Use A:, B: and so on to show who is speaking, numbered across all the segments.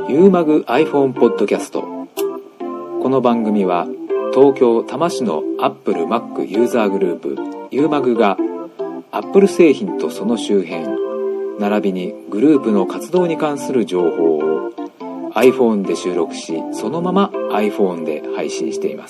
A: ユーマグ iPhone ポッドキャスト。この番組は東京多摩市のアップル Mac ユーザーグループユーマグがアップル製品とその周辺並びにグループの活動に関する情報を iPhone で収録し、そのまま iPhone で配信しています。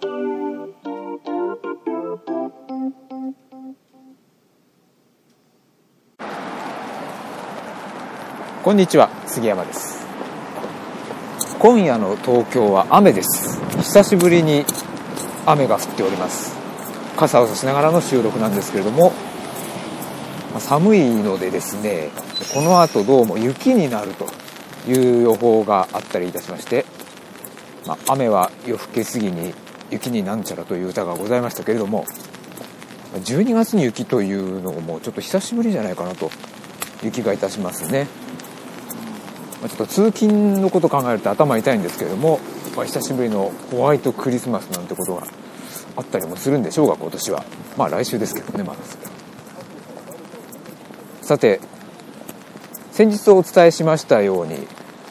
A: こんにちは、杉山です。今夜の東京は雨です。久しぶりに雨が降っております。傘を差しながらの収録なんですけれども、寒いのでですね、この後どうも雪になるという予報があったりいたしまして、雨は夜更け過ぎに雪になんちゃらという歌がございましたけれども、12月に雪というのもちょっと久しぶりじゃないかなという気がいたしますね。ちょっと通勤のことを考えると頭痛いんですけれども、久しぶりのホワイトクリスマスなんてことがあったりもするんでしょうが、今年は来週ですけどね。さて、先日お伝えしましたように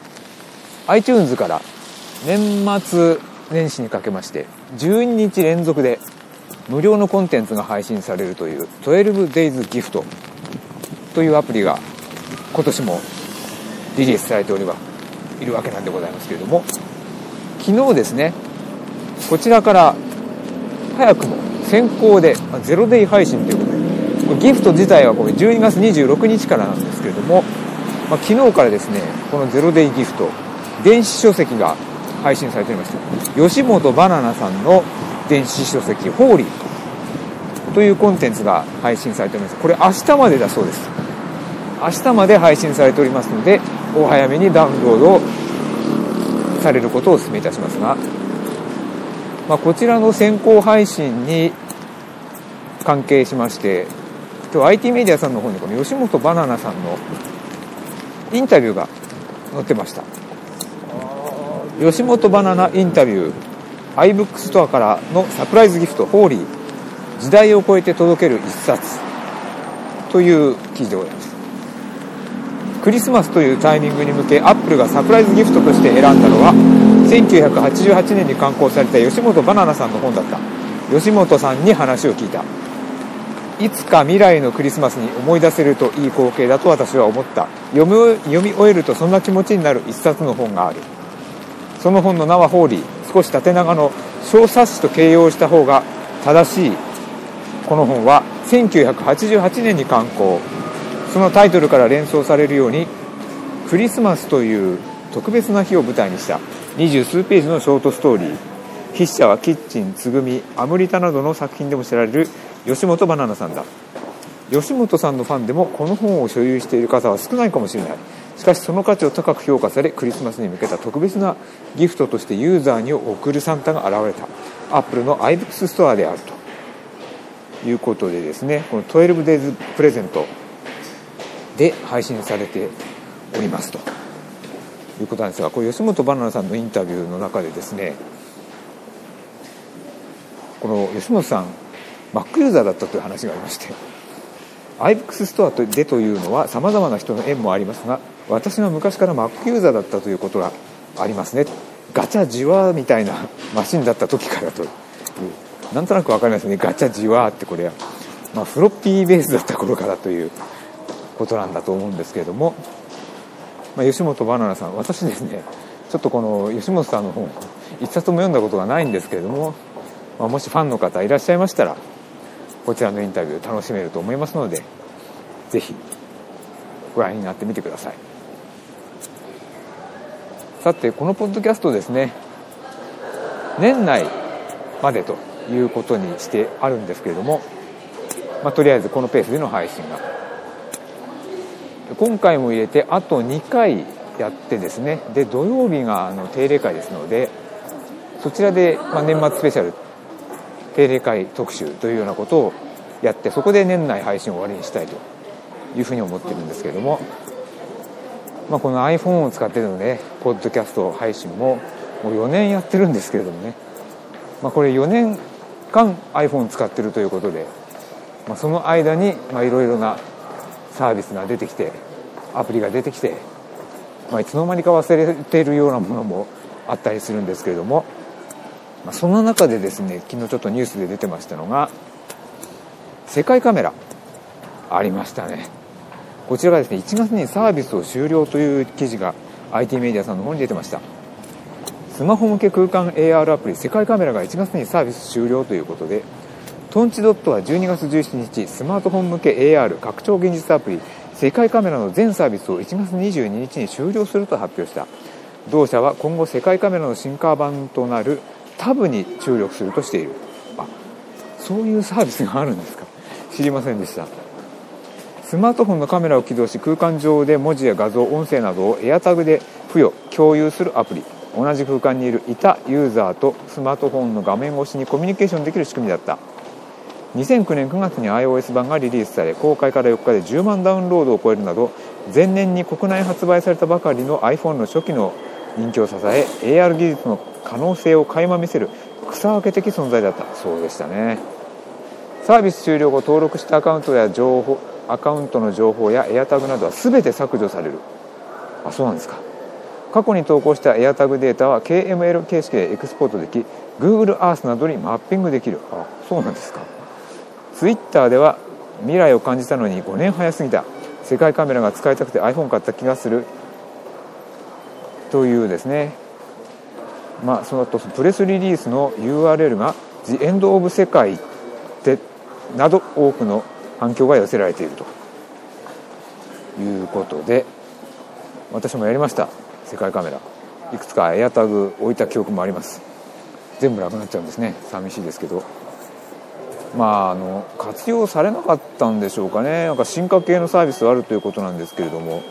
A: iTunes から年末年始にかけまして12日連続で無料のコンテンツが配信されるという 12days gift というアプリが今年もリリースされているわけなんでございますけれども、昨日ですね、こちらから早くも先行でゼロデイ配信ということで、これギフト自体はこれ12月26日からなんですけれども、昨日からですね、このゼロデイギフト電子書籍が配信されておりました。吉本バナナさんの電子書籍ホーリーというコンテンツが配信されております。これ明日までだそうです。明日まで配信されておりますので、お早めにダウンロードされることをお勧めいたしますが、こちらの先行配信に関係しまして、今日 IT メディアさんの方にこの吉本バナナさんのインタビューが載ってました。吉本バナナインタビュー iBook ストアからのサプライズギフトホーリー、時代を超えて届ける一冊という記事でございます。クリスマスというタイミングに向けアップルがサプライズギフトとして選んだのは1988年に刊行された吉本バナナさんの本だった。吉本さんに話を聞いた。いつか未来のクリスマスに思い出せるといい光景だと私は思った。読み終えるとそんな気持ちになる一冊の本がある。その本の名はホーリー。少し縦長の小冊子と形容した方が正しい。この本は1988年に刊行。そのタイトルから連想されるように、クリスマスという特別な日を舞台にした20数ページのショートストーリー。筆者はキッチン、つぐみ、アムリタなどの作品でも知られる吉本バナナさんだ。吉本さんのファンでもこの本を所有している方は少ないかもしれない。しかしその価値を高く評価され、クリスマスに向けた特別なギフトとしてユーザーに送るサンタが現れた。アップルの iBooks ストアであるということでですね、この 12days プレゼントで配信されておりますということなんですが、これ吉本バナナさんのインタビューの中でですね、この吉本さん Mac ユーザーだったという話がありまして、 iBooks ストアでというのはさまざまな人の縁もありますが、私は昔から Mac ユーザーだったということがありますね。ガチャジワーみたいなマシンだった時からという、なんとなく分かりますね。ガチャジワーってこれは、フロッピーベースだった頃からということなんだと思うんですけれども、吉本バナナさん、私ですね、ちょっとこの吉本さんの本一冊も読んだことがないんですけれども、もしファンの方いらっしゃいましたらこちらのインタビュー楽しめると思いますので、ぜひご覧になってみてください。さて、このポッドキャストですね、年内までということにしてあるんですけれども、とりあえずこのペースでの配信が今回も入れてあと2回やってですね、で土曜日が定例会ですので、そちらで年末スペシャル定例会特集というようなことをやって、そこで年内配信を終わりにしたいというふうに思ってるんですけれども、この iPhone を使っているのでポッドキャスト配信もう4年やってるんですけれどもね、これ4年間 iPhone を使ってるということで、その間にいろいろなサービスが出てきて、アプリが出てきて、 いつの間にか忘れているようなものもあったりするんですけれども、そんな中でですね、昨日ちょっとニュースで出てましたのが世界カメラありましたね。こちらがですね、1月にサービスを終了という記事が IT メディアさんの方に出てました。スマホ向け空間 AR アプリ世界カメラが1月にサービス終了ということで、トンチドットは12月17日スマートフォン向け AR 拡張現実アプリ世界カメラの全サービスを1月22日に終了すると発表した。同社は今後世界カメラの進化版となるタブに注力するとしている。そういうサービスがあるんですか。知りませんでした。スマートフォンのカメラを起動し、空間上で文字や画像、音声などをエアタグで付与共有するアプリ。同じ空間にいる他ユーザーとスマートフォンの画面越しにコミュニケーションできる仕組みだった。2009年9月に iOS 版がリリースされ、公開から4日で10万ダウンロードを超えるなど、前年に国内発売されたばかりの iPhone の初期の人気を支え、 AR 技術の可能性を垣間見せる草分け的存在だった。そうでしたね。サービス終了後、登録したアカウントの情報やエアタグなどは全て削除される。そうなんですか。過去に投稿したエアタグデータは KML 形式でエクスポートでき、 Google Earth などにマッピングできる。そうなんですか。Twitter では未来を感じたのに5年早すぎた、世界カメラが使いたくて iPhone 買った気がするというですね、その後プレスリリースの URL が The End of 世界でなど多くの反響が寄せられているということで、私もやりました。世界カメラいくつかエアタグ置いた記憶もあります。全部なくなっちゃうんですね。寂しいですけど、活用されなかったんでしょうかね。進化系のサービスがあるということなんですけれども、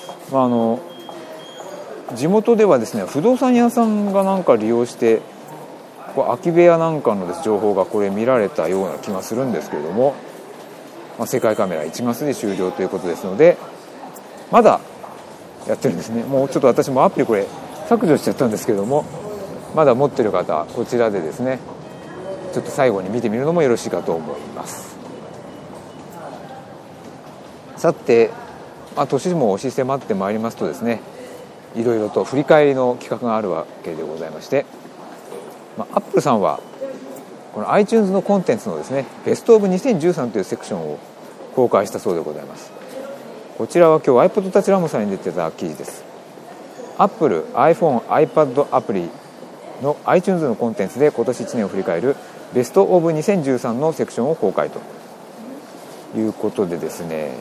A: 地元ではですね、不動産屋さんが利用して空き部屋なんかの情報がこれ見られたような気がするんですけれども、世界カメラ1月で終了ということですので、まだやってるんですね。もうちょっと私もアプリこれ削除しちゃったんですけれども、まだ持ってる方こちらでですね、ちょっと最後に見てみるのもよろしいかと思います。さて、年も押し迫ってまいりますとですね、いろいろと振り返りの企画があるわけでございまして、アップルさんはこの iTunes のコンテンツのですね、ベストオブ2013というセクションを公開したそうでございます。こちらは今日 iPod Touch ラモさんに出てた記事です。アップル iPhone、iPad アプリの iTunes のコンテンツで今年1年を振り返るベストオブ2013のセクションを公開ということでですね、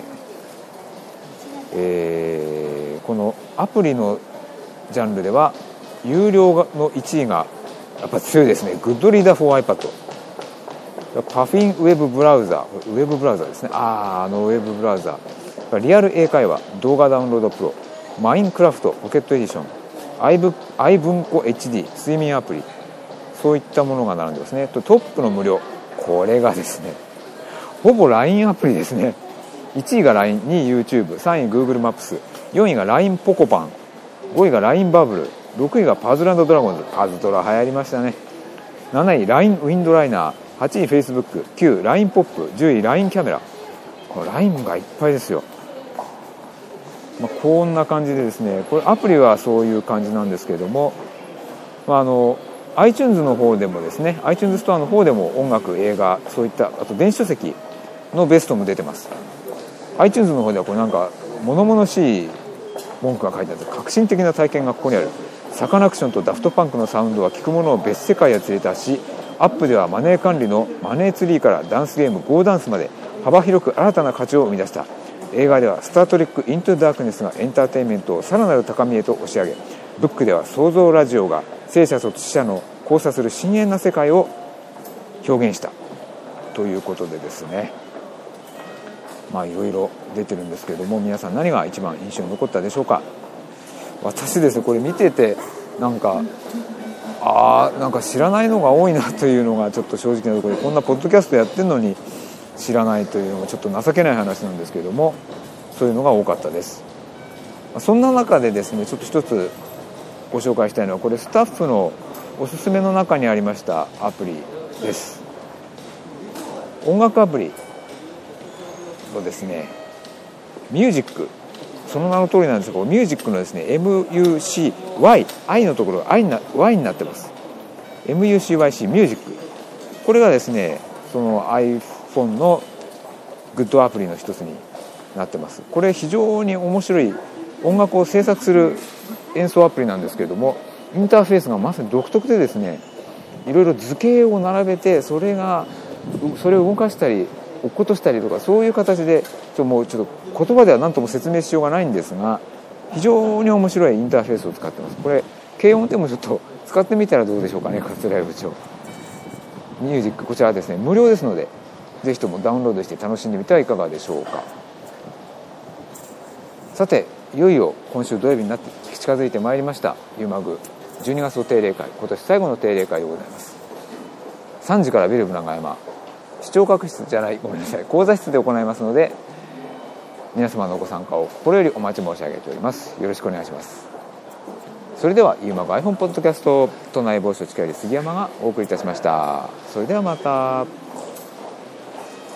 A: このアプリのジャンルでは有料の1位がやっぱ強いですね。グッドリーダー for iPad、 パフィンウェブブラウザですね。ウェブブラウザ、リアル英会話動画ダウンロードプロ、マインクラフトポケットエディション、i 文庫 HD 睡眠アプリ、そういったものが並んでますね。トップの無料、これがですねほぼ LINE アプリですね。1位が LINE、 2位 YouTube、 3位 Google マップス、4位が LINE ポコパン、5位が LINE バブル、6位がパズル&ドラゴンズ、パズドラ流行りましたね。7位 LINE ウィンドライナー、8位 Facebook、 9位 LINE ポップ、10位 LINE キャメラ。これ LINE がいっぱいですよ。こんな感じでですね、これアプリはそういう感じなんですけれども、iTunes の方でもですね、 iTunes ストアの方でも音楽、映画、そういったあと電子書籍のベストも出てます。 iTunes の方ではこれ物々しい文句が書いてあって、革新的な体験がここにある、サカナクションとダフトパンクのサウンドは聞くものを別世界へ連れ出し、アップではマネー管理のマネーツリーからダンスゲーム Go ダンスまで幅広く新たな価値を生み出した。映画ではスタートレックイントゥダークネスがエンターテインメントをさらなる高みへと押し上げ、ブックでは創造ラジオが生者と死者の交差する深遠な世界を表現したということでですね、いろいろ出てるんですけれども、皆さん何が一番印象に残ったでしょうか。私ですね、これ見ててなんか知らないのが多いなというのがちょっと正直なところで、こんなポッドキャストやってるのに知らないというのがちょっと情けない話なんですけれども、そういうのが多かったです。そんな中でですね、ちょっと一つご紹介したいのは、これスタッフのおすすめの中にありましたアプリです。音楽アプリのですね、ミュージックその名の通りなんですが、ミュージックのですね MUCY 愛のところが Y になってます。 MUCYC ミュージック、これがですねその iPhone のグッドアプリの一つになってます。これ非常に面白い音楽を制作する演奏アプリなんですけれども、インターフェースがまさに独特でですね、いろいろ図形を並べてそれを動かしたり落っことしたりとか、そういう形でもうちょっと言葉では何とも説明しようがないんですが、非常に面白いインターフェースを使ってます。これ軽音でもちょっと使ってみたらどうでしょうかね。桂井部長ミュージック、こちらはですね無料ですので、ぜひともダウンロードして楽しんでみてはいかがでしょうか。さて、いよいよ今週土曜日になって近づいてまいりました。ユーマグ12月の定例会、今年最後の定例会でございます。3時からビルブ長山視聴覚室じゃない、ごめんなさい、講座室で行いますので、皆様のご参加を心よりお待ち申し上げております。よろしくお願いします。それではユーマグ iPhone ポッドキャスト都内某所近寄り杉山がお送りいたしました。それではまた。